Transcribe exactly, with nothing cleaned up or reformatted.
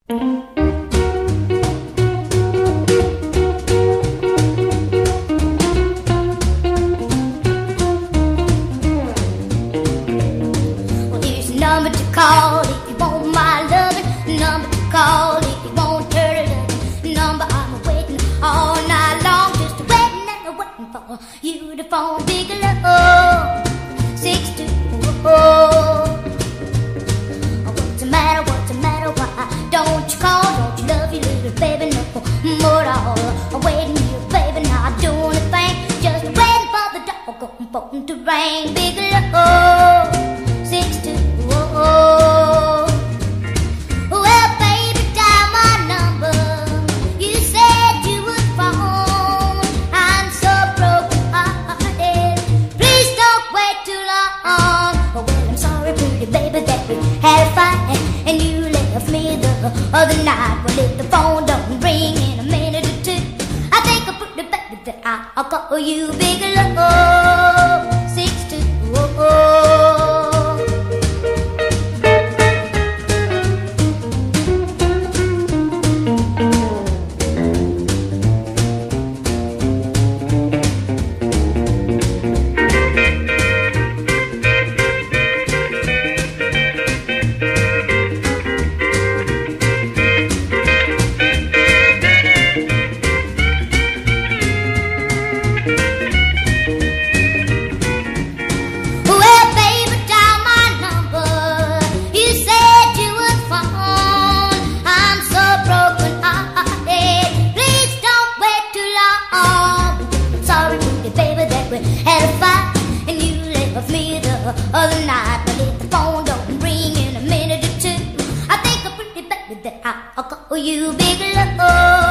here's a number to call if you want my loving. Number to call if you want dirty loving. Number I'm waiting all night long, just waiting and waiting for you to phone. Big love, six two oh. What's the matter? What's the matter? Why don't you call? Don't you love your little baby no more at all? I'm waiting here, baby, not doing a thing, just waiting for the doggone phone to ring. Big love, six two oh. Well, baby, dial my number. You said you would phone. I'm so broken-hearted. Please don't wait too long. Well, I'm sorry, pretty baby, that we had a fight and you left me the other night. Well, if the phone don't ring in a minute or two, I think I'm pretty baby that I'll call you. Big love, six two oh. Had a fight and you left me the other night. But if the phone don't ring in a minute or two, I think I'm pretty baby that I'll call you. Big love.